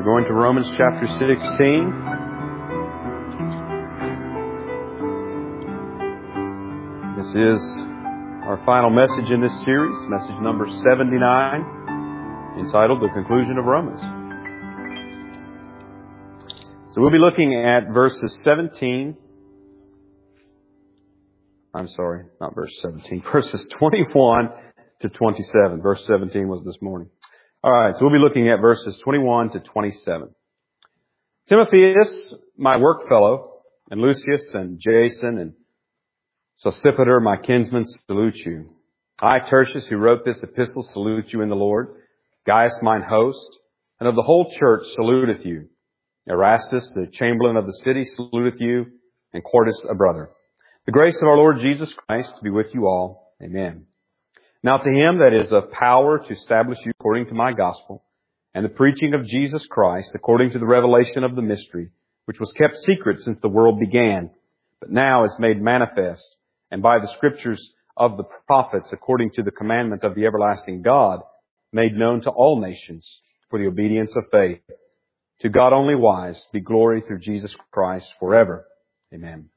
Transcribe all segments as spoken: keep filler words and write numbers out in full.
going to Romans chapter sixteen. This is our final message in this series, message number seventy-nine, entitled The Conclusion of Romans. So we'll be looking at verses seventeen. I'm sorry, not verse seventeen, verses twenty-one to twenty-seven. Verse seventeen was this morning. All right, so we'll be looking at verses twenty-one to twenty-seven. Timotheus, my work fellow, and Lucius and Jason and Sosipater, my kinsmen, salute you. I, Tertius, who wrote this epistle, salute you in the Lord. Gaius, mine host, and of the whole church, saluteth you. Erastus, the chamberlain of the city, saluteth you, and Quartus, a brother. The grace of our Lord Jesus Christ be with you all. Amen. Now to him that is of power to establish you according to my gospel, and the preaching of Jesus Christ according to the revelation of the mystery, which was kept secret since the world began, but now is made manifest, and by the scriptures of the prophets according to the commandment of the everlasting God, made known to all nations for the obedience of faith. To God only wise be glory through Jesus Christ forever. Amen.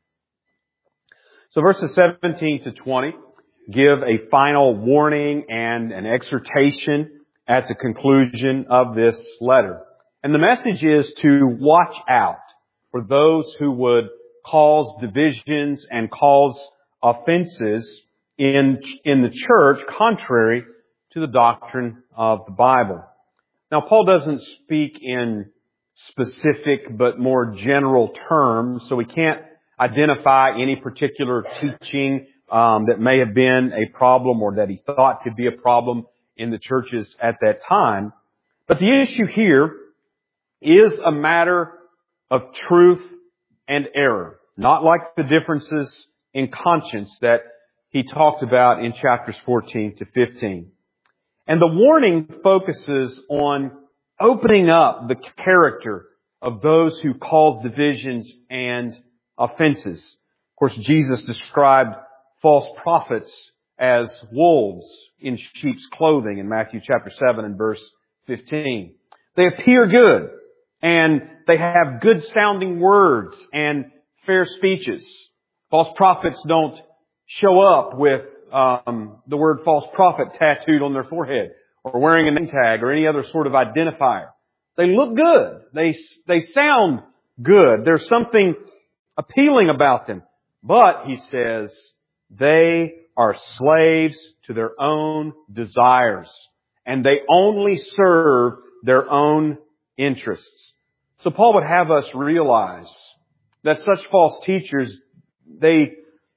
So verses seventeen to twenty give a final warning and an exhortation at the conclusion of this letter. And the message is to watch out for those who would cause divisions and cause offenses in, in the church contrary to the doctrine of the Bible. Now, Paul doesn't speak in specific but more general terms, so we can't identify any particular teaching um, that may have been a problem or that he thought could be a problem in the churches at that time. But the issue here is a matter of truth and error, not like the differences in conscience that he talked about in chapters fourteen to fifteen. And the warning focuses on opening up the character of those who cause divisions and offenses. Of course, Jesus described false prophets as wolves in sheep's clothing in Matthew chapter seven and verse fifteen. They appear good, and they have good sounding words and fair speeches. False prophets don't show up with um, the word false prophet tattooed on their forehead or wearing a name tag or any other sort of identifier. They look good. They, they sound good. There's something appealing about them. But, he says, they are slaves to their own desires, and they only serve their own interests. So Paul would have us realize that such false teachers, they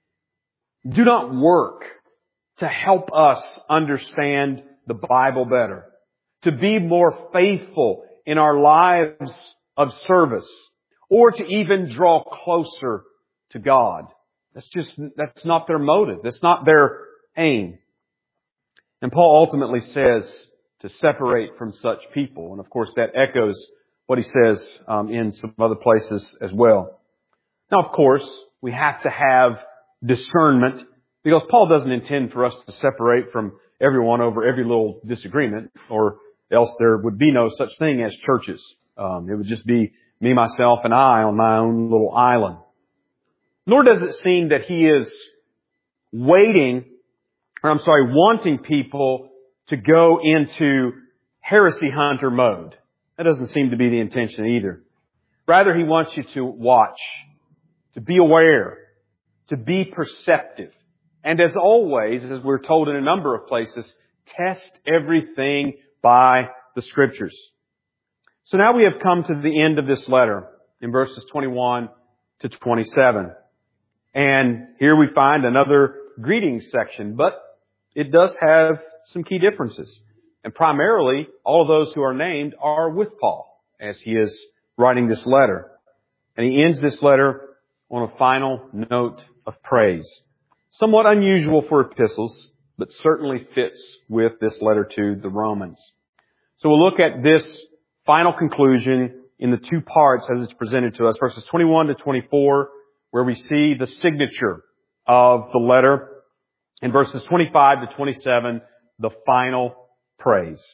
do not work to help us understand the Bible better, to be more faithful in our lives of service, or to even draw closer to God. That's just, that's not their motive. That's not their aim. And Paul ultimately says to separate from such people. And of course that echoes what he says um, in some other places as well. Now of course, we have to have discernment, because Paul doesn't intend for us to separate from everyone over every little disagreement, or else there would be no such thing as churches. Um, it would just be me, myself, and I on my own little island. Nor does it seem that he is waiting, or I'm sorry, wanting people to go into heresy hunter mode. That doesn't seem to be the intention either. Rather, he wants you to watch, to be aware, to be perceptive. And as always, as we're told in a number of places, test everything by the Scriptures. So now we have come to the end of this letter in verses twenty-one to twenty-seven. And here we find another greetings section, but it does have some key differences. And primarily, all of those who are named are with Paul as he is writing this letter. And he ends this letter on a final note of praise. Somewhat unusual for epistles, but certainly fits with this letter to the Romans. So we'll look at this final conclusion in the two parts as it's presented to us, verses twenty-one to twenty-four, where we see the signature of the letter, and verses twenty-five to twenty-seven, the final praise.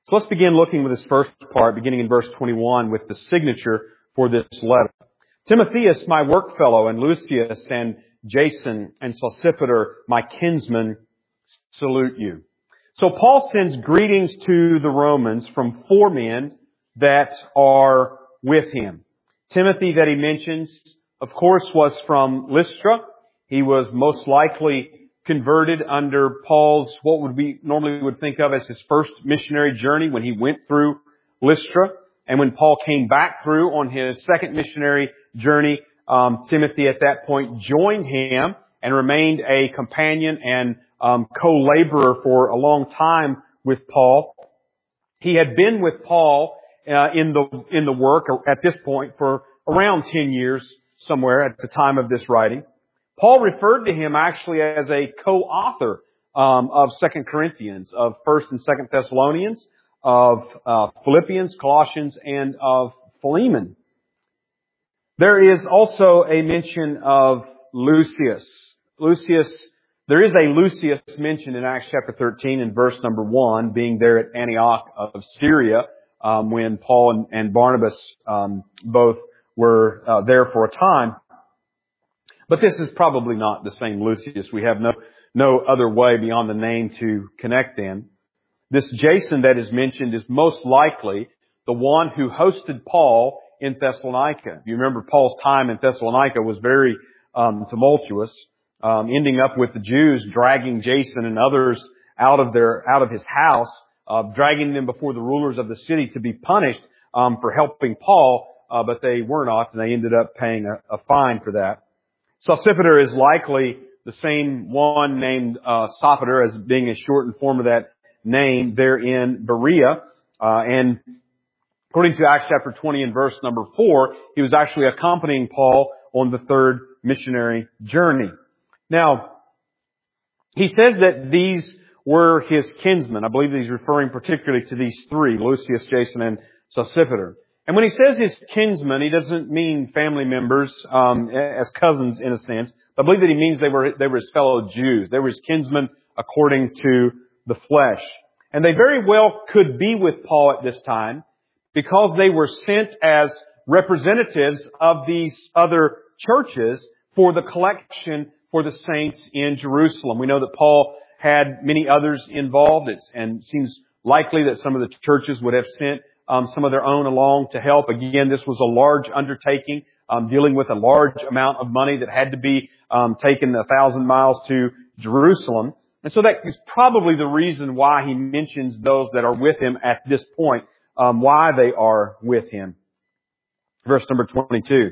So let's begin looking with this first part, beginning in verse twenty-one, with the signature for this letter. Timotheus, my workfellow, and Lucius, and Jason, and Sosipater, my kinsmen, salute you. So Paul sends greetings to the Romans from four men that are with him. Timothy, that he mentions, of course, was from Lystra. He was most likely converted under Paul's, what would we normally would think of as his first missionary journey when he went through Lystra. And when Paul came back through on his second missionary journey, um, Timothy at that point joined him and remained a companion and um, co-laborer for a long time with Paul. He had been with Paul uh, in the in the work at this point for around ten years, somewhere at the time of this writing. Paul referred to him actually as a co-author um, of Second Corinthians, of First and Second Thessalonians, of uh, Philippians, Colossians, and of Philemon. There is also a mention of Lucius. Lucius, there is a Lucius mentioned in Acts chapter thirteen in verse number one, being there at Antioch of Syria, um, when Paul and, and Barnabas um, both were uh, there for a time. But this is probably not the same Lucius. We have no, no other way beyond the name to connect them. This Jason that is mentioned is most likely the one who hosted Paul in Thessalonica. You remember Paul's time in Thessalonica was very um, tumultuous, um, ending up with the Jews dragging Jason and others out of their out of his house, uh, dragging them before the rulers of the city to be punished um, for helping Paul, uh, but they were not, and they ended up paying a, a fine for that. Sosipater is likely the same one named uh, Sopater, as being a shortened form of that name there in Berea. Uh, and according to Acts chapter twenty and verse number four, he was actually accompanying Paul on the third missionary journey. Now, he says that these were his kinsmen. I believe he's referring particularly to these three, Lucius, Jason, and Sosipater. And when he says his kinsmen, he doesn't mean family members, um, as cousins in a sense. I believe that he means they were, they were his fellow Jews. They were his kinsmen according to the flesh. And they very well could be with Paul at this time because they were sent as representatives of these other churches for the collection for the saints in Jerusalem. We know that Paul had many others involved. It's, and it seems likely that some of the churches would have sent Um, some of their own along to help. Again, this was a large undertaking, um, dealing with a large amount of money that had to be um, taken a thousand miles to Jerusalem. And so that is probably the reason why he mentions those that are with him at this point, um, why they are with him. Verse number twenty-two.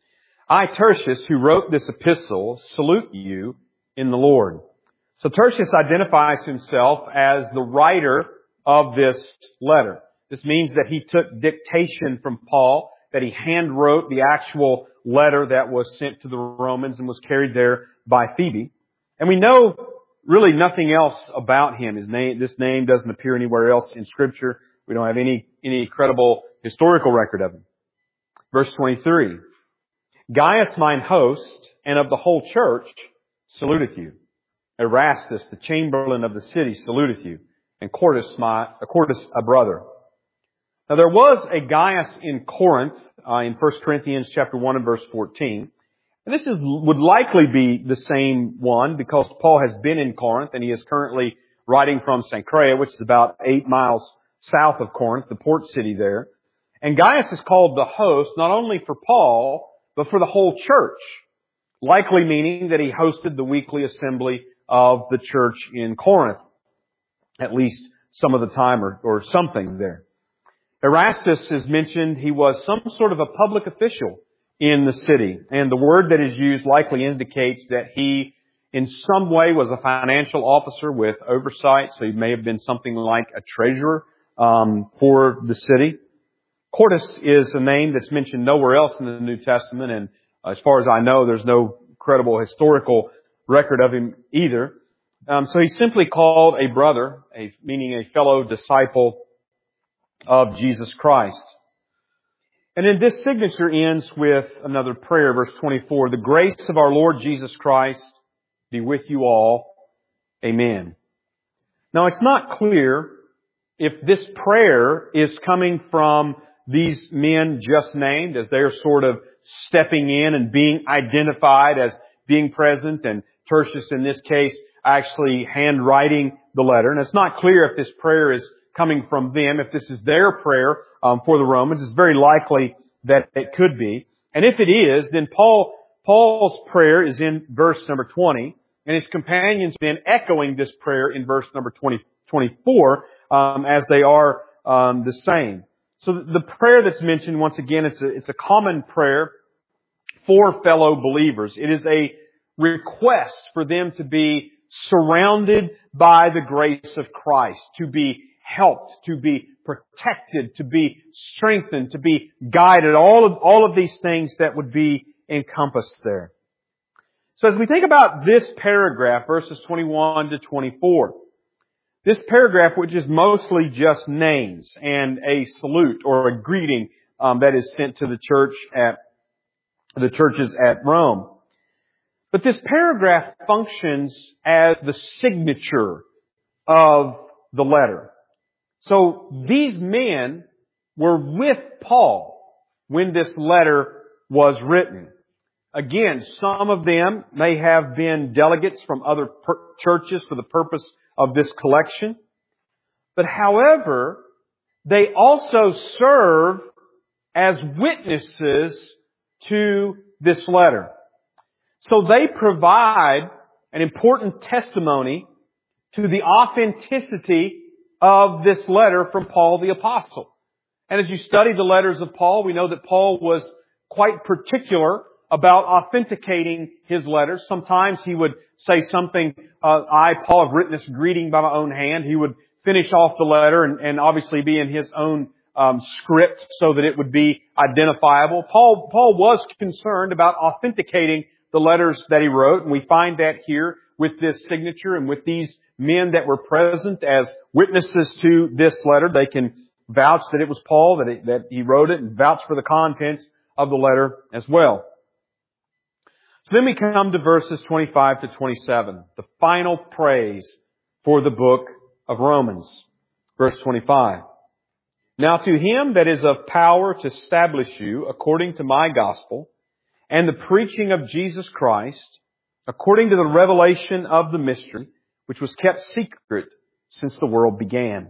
I, Tertius, who wrote this epistle, salute you in the Lord. So Tertius identifies himself as the writer of this letter. This means that he took dictation from Paul, that he hand wrote the actual letter that was sent to the Romans and was carried there by Phoebe. And we know really nothing else about him. His name, this name doesn't appear anywhere else in Scripture. We don't have any, any credible historical record of him. Verse twenty-three. Gaius, mine host, and of the whole church, saluteth you. Erastus, the chamberlain of the city, saluteth you. And Quartus, my, Quartus, a brother. Now there was a Gaius in Corinth, uh, in First Corinthians chapter one and verse fourteen. And this is, would likely be the same one because Paul has been in Corinth and he is currently writing from Cenchrea, which is about eight miles south of Corinth, the port city there. And Gaius is called the host not only for Paul, but for the whole church. Likely meaning that he hosted the weekly assembly of the church in Corinth. At least some of the time or, or something there. Erastus is mentioned. He was some sort of a public official in the city. And the word that is used likely indicates that he in some way was a financial officer with oversight. So he may have been something like a treasurer um, for the city. Quartus is a name that's mentioned nowhere else in the New Testament. And as far as I know, there's no credible historical record of him either. Um, so he's simply called a brother, a, meaning a fellow disciple of Jesus Christ. And then this signature ends with another prayer, verse twenty-four. The grace of our Lord Jesus Christ be with you all. Amen. Now it's not clear if this prayer is coming from these men just named, as they're sort of stepping in and being identified as being present, and Tertius in this case actually handwriting the letter. And it's not clear if this prayer is coming from them, if this is their prayer um, for the Romans. It's very likely that it could be. And if it is, then Paul Paul's prayer is in verse number twenty, and his companions then echoing this prayer in verse number twenty, twenty-four, um, as they are um, the same. So the prayer that's mentioned, once again, it's a, it's a common prayer for fellow believers. It is a request for them to be surrounded by the grace of Christ, to be helped, to be protected, to be strengthened, to be guided, all of, all of these things that would be encompassed there. So as we think about this paragraph, verses twenty-one to twenty-four, this paragraph, which is mostly just names and a salute or a greeting um, that is sent to the church at the churches at Rome. But this paragraph functions as the signature of the letter. So these men were with Paul when this letter was written. Again, some of them may have been delegates from other per- churches for the purpose of this collection. But however, they also serve as witnesses to this letter. So they provide an important testimony to the authenticity of this letter from Paul the Apostle. And as you study the letters of Paul, we know that Paul was quite particular about authenticating his letters. Sometimes he would say something, uh, I, Paul, have written this greeting by my own hand. He would finish off the letter and, and obviously be in his own um, script so that it would be identifiable. Paul, Paul was concerned about authenticating the letters that he wrote, and we find that here with this signature and with these men that were present as witnesses to this letter. They can vouch that it was Paul, that, it, that he wrote it, and vouch for the contents of the letter as well. So then we come to verses twenty-five to twenty-seven, the final praise for the book of Romans. Verse twenty-five. Now to him that is of power to establish you according to my gospel and the preaching of Jesus Christ, according to the revelation of the mystery, which was kept secret since the world began.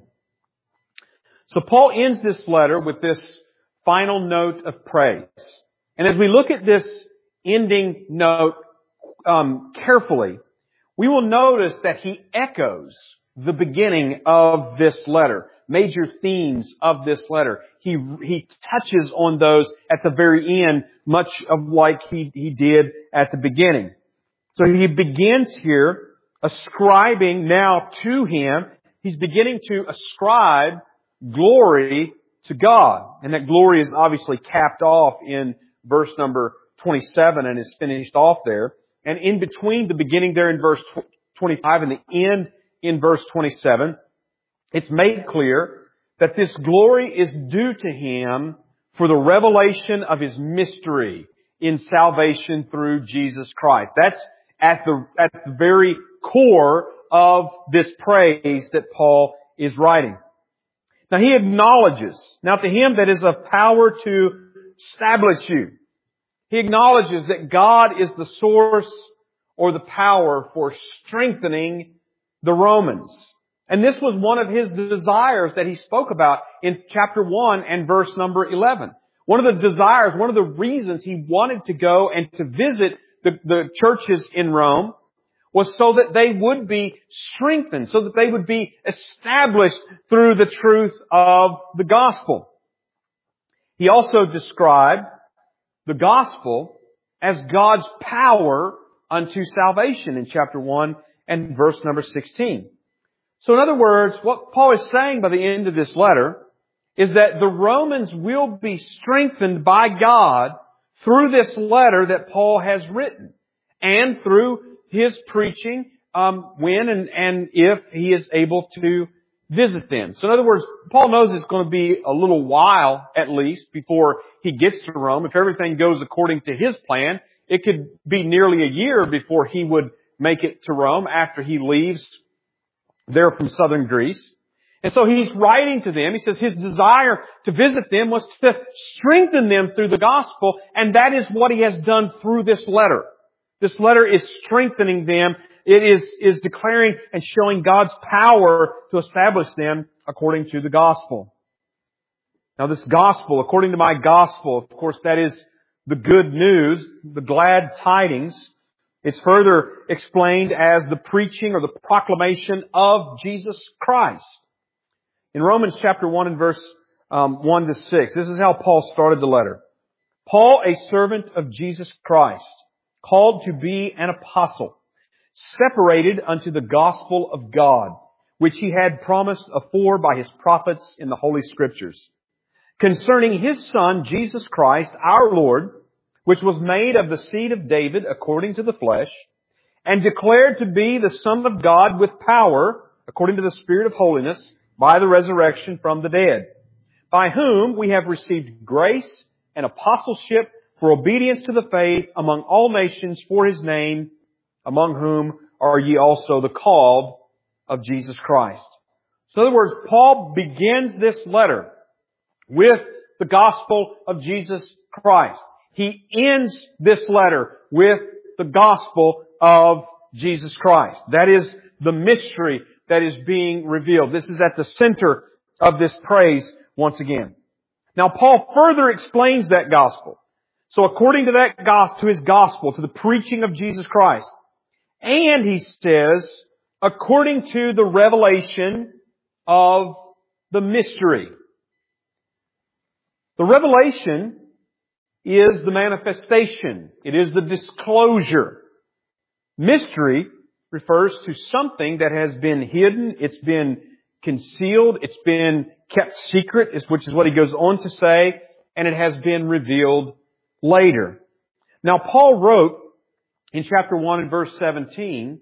So Paul ends this letter with this final note of praise. And as we look at this ending note um, carefully, we will notice that he echoes the beginning of this letter, major themes of this letter. He he touches on those at the very end, much of like he, he did at the beginning. So he begins here ascribing now to him, he's beginning to ascribe glory to God. And that glory is obviously capped off in verse number twenty-seven and is finished off there. And in between the beginning there in verse twenty-five and the end in verse twenty-seven, it's made clear that this glory is due to him for the revelation of his mystery in salvation through Jesus Christ. That's at the, at the very core of this praise that Paul is writing. Now he acknowledges, now to him that is of power to establish you. He acknowledges that God is the source or the power for strengthening the Romans. And this was one of his desires that he spoke about in chapter one and verse number eleven. One of the desires, one of the reasons he wanted to go and to visit the, the churches in Rome was so that they would be strengthened, so that they would be established through the truth of the gospel. He also described the gospel as God's power unto salvation in chapter one and verse number sixteen. So in other words, what Paul is saying by the end of this letter is that the Romans will be strengthened by God through this letter that Paul has written and through his preaching um, when and, and if he is able to visit them. So in other words, Paul knows it's going to be a little while at least before he gets to Rome. If everything goes according to his plan, it could be nearly a year before he would make it to Rome after he leaves there from southern Greece. And so he's writing to them. He says his desire to visit them was to strengthen them through the gospel, and that is what he has done through this letter. This letter is strengthening them. It is, is declaring and showing God's power to establish them according to the gospel. Now this gospel, according to my gospel, of course that is the good news, the glad tidings. It's further explained as the preaching or the proclamation of Jesus Christ. In Romans chapter one and verse um, one to six, this is how Paul started the letter. Paul, a servant of Jesus Christ, called to be an apostle, separated unto the gospel of God, which he had promised afore by his prophets in the Holy Scriptures, concerning his Son, Jesus Christ, our Lord, which was made of the seed of David according to the flesh, and declared to be the Son of God with power, according to the Spirit of holiness, by the resurrection from the dead, by whom we have received grace and apostleship for obedience to the faith among all nations for His name, among whom are ye also the called of Jesus Christ. So in other words, Paul begins this letter with the gospel of Jesus Christ. He ends this letter with the gospel of Jesus Christ. That is the mystery that is being revealed. This is at the center of this praise once again. Now Paul further explains that gospel. So according to that gospel, to his gospel, to the preaching of Jesus Christ, and he says, according to the revelation of the mystery. The revelation is the manifestation. It is the disclosure. Mystery refers to something that has been hidden, it's been concealed, it's been kept secret, which is what he goes on to say, and it has been revealed later. Now Paul wrote in chapter one and verse seventeen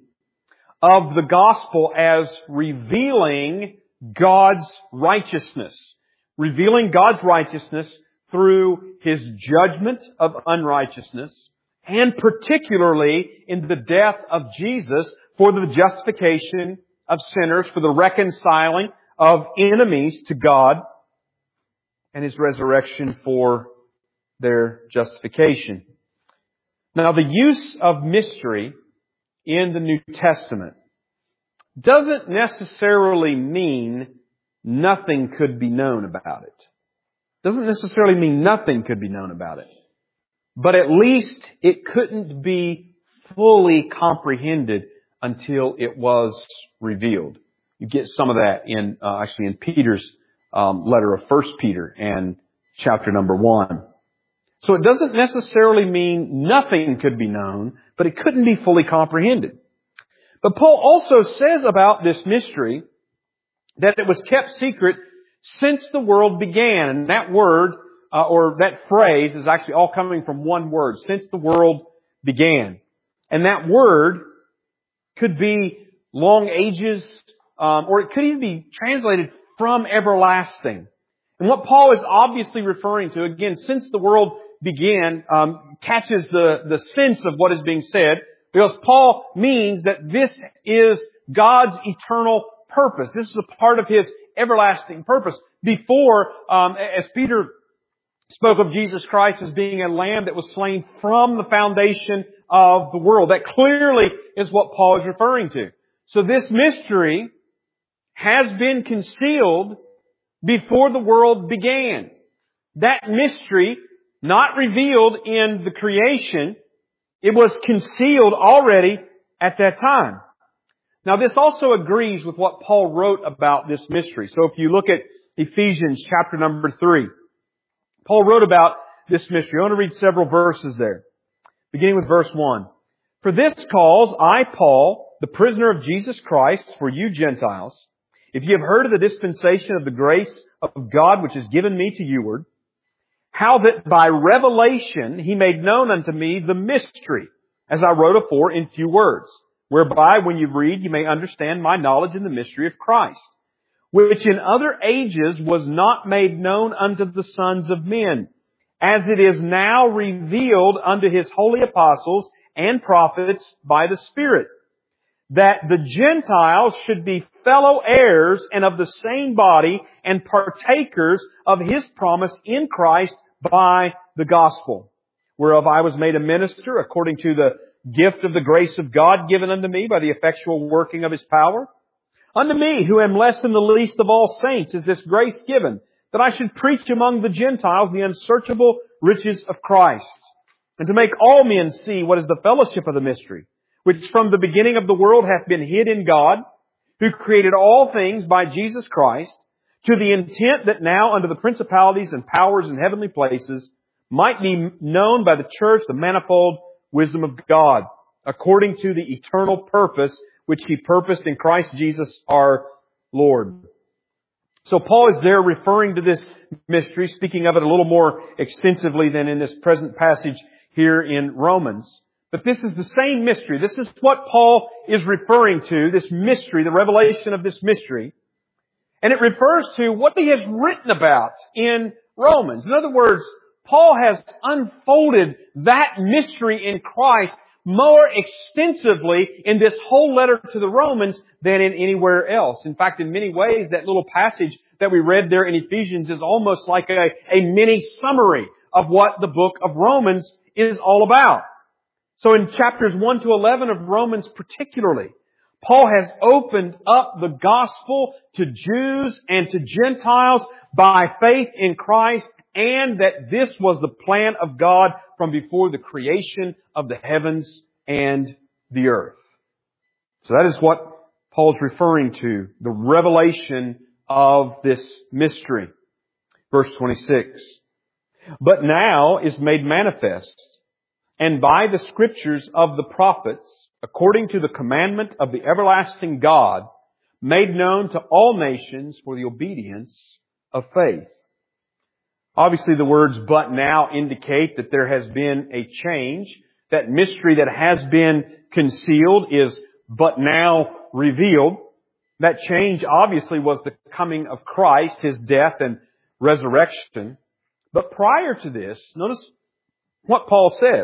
of the gospel as revealing God's righteousness. Revealing God's righteousness through His judgment of unrighteousness, and particularly in the death of Jesus for the justification of sinners, for the reconciling of enemies to God, and His resurrection for their justification. Now, the use of mystery in the New Testament doesn't necessarily mean nothing could be known about it. Doesn't necessarily mean nothing could be known about it. But at least it couldn't be fully comprehended until it was revealed. You get some of that in, uh, actually in Peter's um, letter of First Peter and chapter number one. So it doesn't necessarily mean nothing could be known, but it couldn't be fully comprehended. But Paul also says about this mystery that it was kept secret since the world began. And that word, uh, or that phrase is actually all coming from one word, since the world began. And that word could be long ages, um, or it could even be translated from everlasting. And what Paul is obviously referring to, again, since the world began, um, catches the, the sense of what is being said, because Paul means that this is God's eternal purpose. This is a part of His everlasting purpose. Before, um, as Peter spoke of Jesus Christ as being a lamb that was slain from the foundation of the world. That clearly is what Paul is referring to. So this mystery has been concealed before the world began. That mystery, not revealed in the creation, it was concealed already at that time. Now this also agrees with what Paul wrote about this mystery. So if you look at Ephesians chapter number three, Paul wrote about this mystery. I want to read several verses there, beginning with verse one. For this cause I, Paul, the prisoner of Jesus Christ, for you Gentiles, if you have heard of the dispensation of the grace of God which is given me to youward, how that by revelation He made known unto me the mystery, as I wrote afore in few words, whereby when you read you may understand my knowledge in the mystery of Christ, which in other ages was not made known unto the sons of men, as it is now revealed unto His holy apostles and prophets by the Spirit. that the Gentiles should be fellow heirs and of the same body and partakers of His promise in Christ by the gospel, whereof I was made a minister according to the gift of the grace of God given unto me by the effectual working of His power. Unto me, who am less than the least of all saints, is this grace given, that I should preach among the Gentiles the unsearchable riches of Christ, and to make all men see what is the fellowship of the mystery, which from the beginning of the world hath been hid in God, who created all things by Jesus Christ, to the intent that now under the principalities and powers in heavenly places might be known by the church the manifold wisdom of God, according to the eternal purpose which He purposed in Christ Jesus our Lord. So Paul is there referring to this mystery, speaking of it a little more extensively than in this present passage here in Romans. But this is the same mystery. This is what Paul is referring to, this mystery, the revelation of this mystery. And it refers to what he has written about in Romans. In other words, Paul has unfolded that mystery in Christ more extensively in this whole letter to the Romans than in anywhere else. In fact, in many ways, that little passage that we read there in Ephesians is almost like a, a mini summary of what the book of Romans is all about. So in chapters one to eleven of Romans particularly, Paul has opened up the gospel to Jews and to Gentiles by faith in Christ, and that this was the plan of God from before the creation of the heavens and the earth. So that is what Paul's referring to, the revelation of this mystery. Verse twenty-six. But now is made manifest, and by the Scriptures of the prophets, according to the commandment of the everlasting God, made known to all nations for the obedience of faith. Obviously, the words "but now" indicate that there has been a change. That mystery that has been concealed is but now revealed. That change obviously was the coming of Christ, His death and resurrection. But prior to this, notice what Paul says.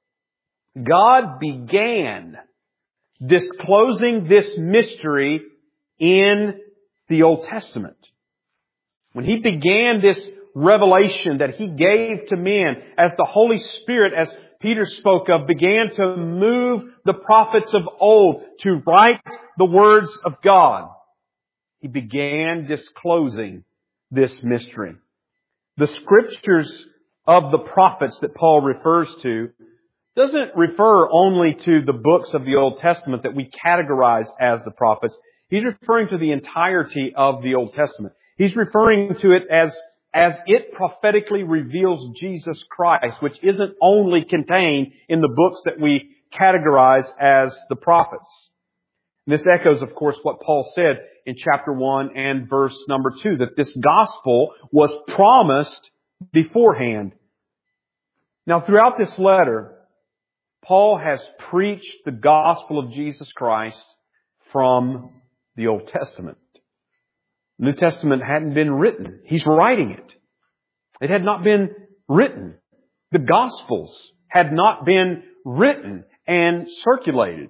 God began disclosing this mystery in the Old Testament. When He began this revelation that He gave to men as the Holy Spirit, as Peter spoke of, began to move the prophets of old to write the words of God, He began disclosing this mystery. The Scriptures of the prophets that Paul refers to doesn't refer only to the books of the Old Testament that we categorize as the prophets. He's referring to the entirety of the Old Testament. He's referring to it as, as it prophetically reveals Jesus Christ, which isn't only contained in the books that we categorize as the prophets. This echoes, of course, what Paul said in chapter one and verse number two, that this gospel was promised beforehand. Now, throughout this letter, Paul has preached the gospel of Jesus Christ from the Old Testament. The New Testament hadn't been written. He's writing it. It had not been written. The Gospels had not been written and circulated.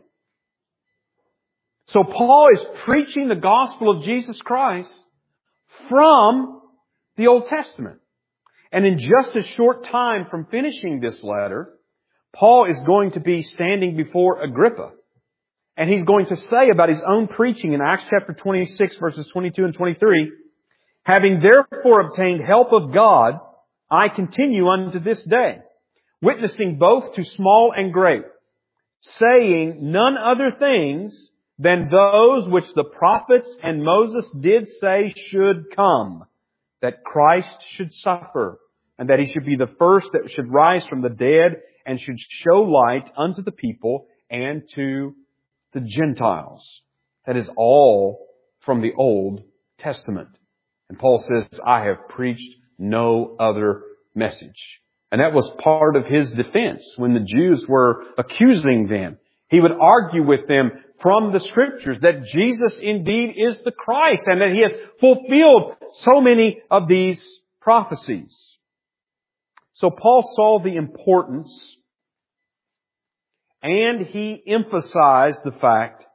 So Paul is preaching the gospel of Jesus Christ from the Old Testament. And in just a short time from finishing this letter, Paul is going to be standing before Agrippa. And he's going to say about his own preaching in Acts chapter twenty-six, verses twenty-two and twenty-three, having therefore obtained help of God, I continue unto this day, witnessing both to small and great, saying none other things than those which the prophets and Moses did say should come, that Christ should suffer, and that He should be the first that should rise from the dead, and should show light unto the people and to the Gentiles. That is all from the Old Testament. And Paul says, I have preached no other message. And that was part of his defense when the Jews were accusing them. He would argue with them from the Scriptures that Jesus indeed is the Christ and that He has fulfilled so many of these prophecies. So Paul saw the importance, and he emphasized the fact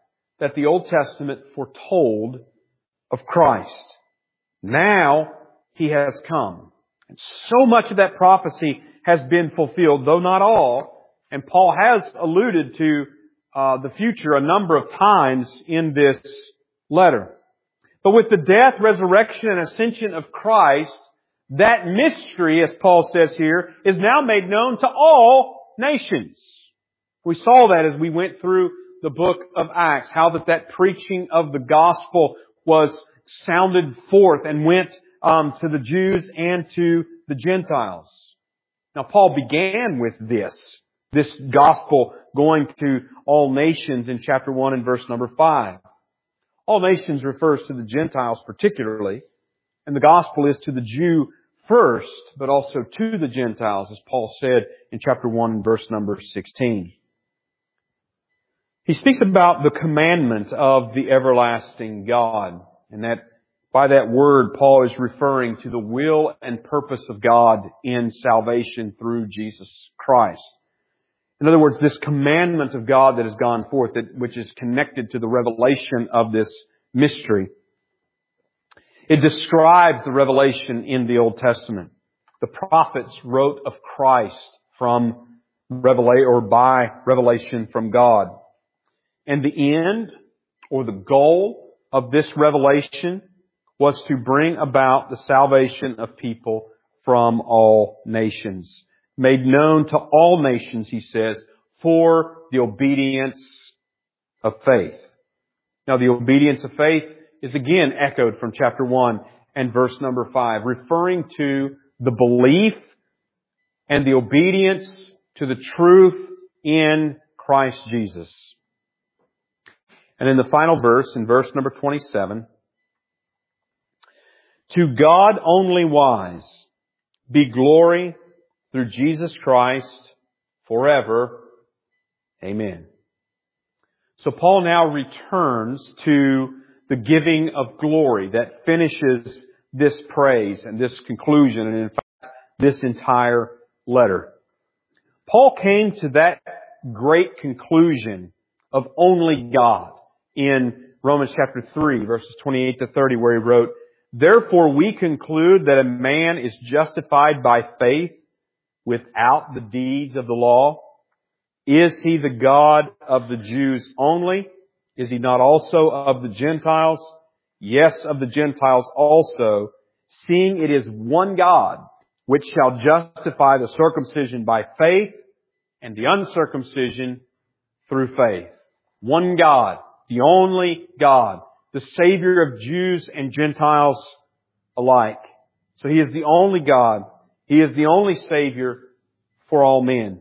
that the Old Testament foretold of Christ. Now He has come. And so much of that prophecy has been fulfilled, though not all. And Paul has alluded to uh, the future a number of times in this letter. But with the death, resurrection, and ascension of Christ, that mystery, as Paul says here, is now made known to all nations. We saw that as we went through the book of Acts, how that that preaching of the gospel was sounded forth and went um, to the Jews and to the Gentiles. Now, Paul began with this, this gospel going to all nations in chapter one and verse number five. All nations refers to the Gentiles particularly, and the gospel is to the Jew first, but also to the Gentiles, as Paul said in chapter one and verse number sixteen. He speaks about the commandment of the everlasting God, and that by that word, Paul is referring to the will and purpose of God in salvation through Jesus Christ. In other words, this commandment of God that has gone forth, that, which is connected to the revelation of this mystery. It describes the revelation in the Old Testament. The prophets wrote of Christ from revelation or by revelation from God. And the end or the goal of this revelation was to bring about the salvation of people from all nations. Made known to all nations, he says, for the obedience of faith. Now, the obedience of faith is again echoed from chapter one and verse number five, referring to the belief and the obedience to the truth in Christ Jesus. And in the final verse, in verse number twenty-seven, to God only wise be glory through Jesus Christ forever. Amen. So Paul now returns to the giving of glory that finishes this praise and this conclusion, and in fact, this entire letter. Paul came to that great conclusion of only God in Romans chapter three, verses twenty-eight to thirty, where he wrote, therefore we conclude that a man is justified by faith without the deeds of the law. Is he the God of the Jews only? Is he not also of the Gentiles? Yes, of the Gentiles also, seeing it is one God, which shall justify the circumcision by faith and the uncircumcision through faith. One God, the only God, the Savior of Jews and Gentiles alike. So He is the only God. He is the only Savior for all men.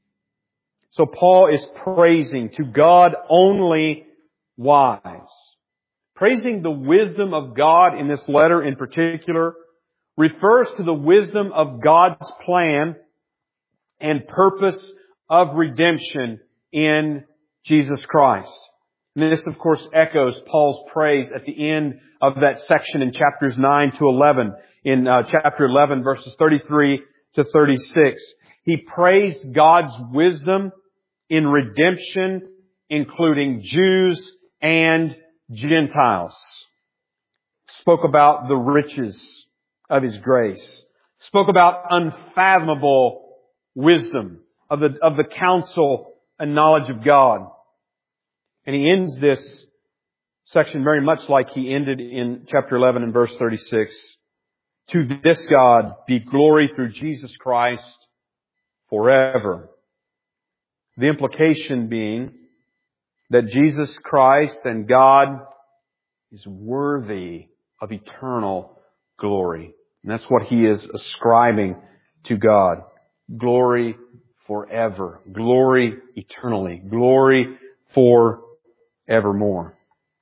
So Paul is praising to God only wise. Praising the wisdom of God in this letter in particular refers to the wisdom of God's plan and purpose of redemption in Jesus Christ. And this, of course, echoes Paul's praise at the end of that section in chapters nine to eleven. In uh, chapter eleven, verses thirty-three to thirty-six. He praised God's wisdom in redemption, including Jews and Gentiles. Spoke about the riches of His grace. Spoke about unfathomable wisdom of the, of the counsel and knowledge of God. And he ends this section very much like he ended in chapter eleven and verse thirty-six. To this God be glory through Jesus Christ forever. The implication being that Jesus Christ and God is worthy of eternal glory. And that's what he is ascribing to God. Glory forever. Glory eternally. Glory forevermore.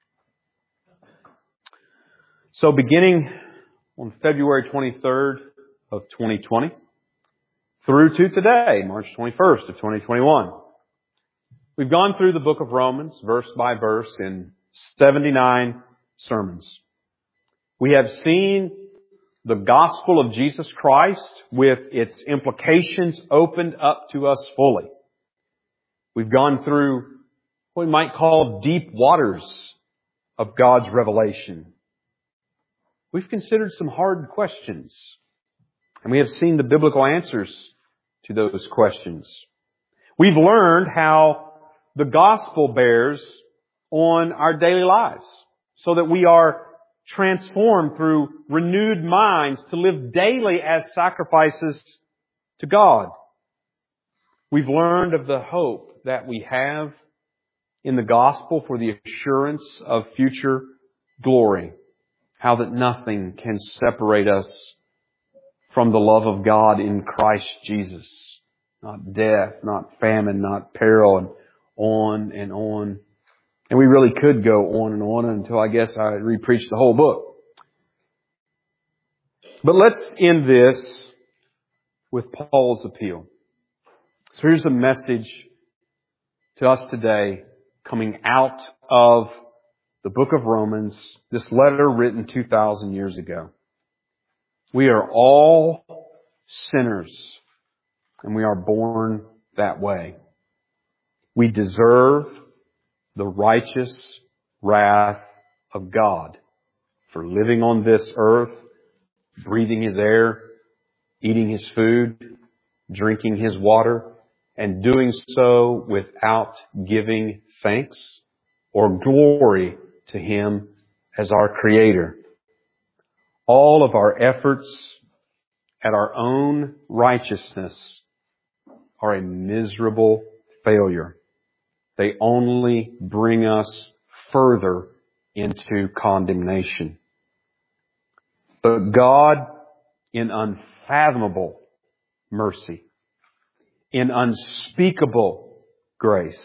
So beginning on February twenty-third of twenty twenty through to today, March twenty-first of twenty twenty-one, we've gone through the book of Romans verse by verse in seventy-nine sermons. We have seen the gospel of Jesus Christ with its implications opened up to us fully. We've gone through what we might call deep waters of God's revelation. We've considered some hard questions, and we have seen the biblical answers to those questions. We've learned how the gospel bears on our daily lives so that we are transformed through renewed minds to live daily as sacrifices to God. We've learned of the hope that we have in the gospel for the assurance of future glory. How that nothing can separate us from the love of God in Christ Jesus. Not death, not famine, not peril, and on and on. And we really could go on and on until I guess I re-preach the whole book. But let's end this with Paul's appeal. So here's a message to us today coming out of the book of Romans, this letter written two thousand years ago. We are all sinners, and we are born that way. We deserve the righteous wrath of God for living on this earth, breathing His air, eating His food, drinking His water, and doing so without giving thanks or glory to Him as our Creator. All of our efforts at our own righteousness are a miserable failure. They only bring us further into condemnation. But God, in unfathomable mercy, in unspeakable grace,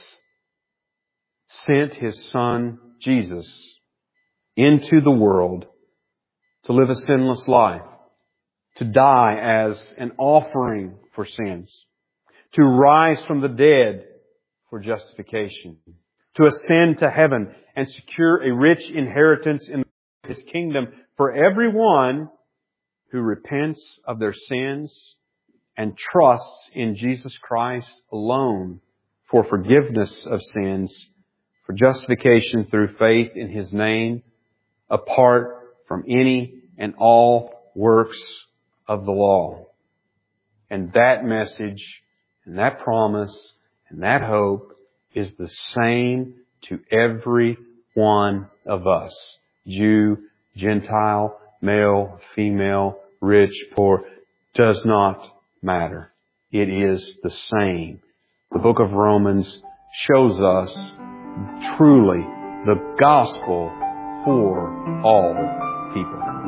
sent His Son, Jesus, into the world to live a sinless life, to die as an offering for sins, to rise from the dead for justification, to ascend to heaven and secure a rich inheritance in His kingdom for everyone who repents of their sins and trusts in Jesus Christ alone for forgiveness of sins, for justification through faith in His name, apart from any and all works of the law. And that message and that promise and that hope is the same to every one of us. Jew, Gentile, male, female, rich, poor, does not matter. It is the same. The book of Romans shows us truly the gospel for all people.